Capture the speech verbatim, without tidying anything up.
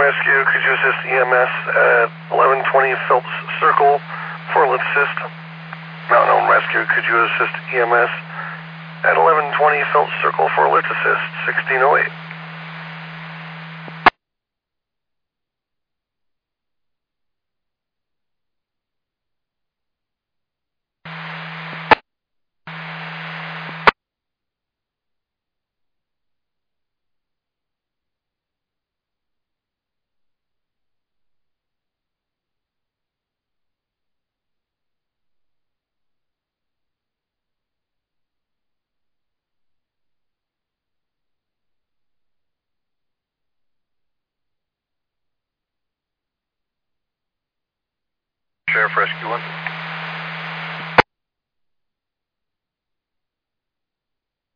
Rescue, could you assist E M S at eleven twenty Phelps Circle for lift assist? Mountain Home Rescue, could you assist E M S at eleven twenty Phelps Circle for lift assist, sixteen oh eight? Sheriff Rescue one.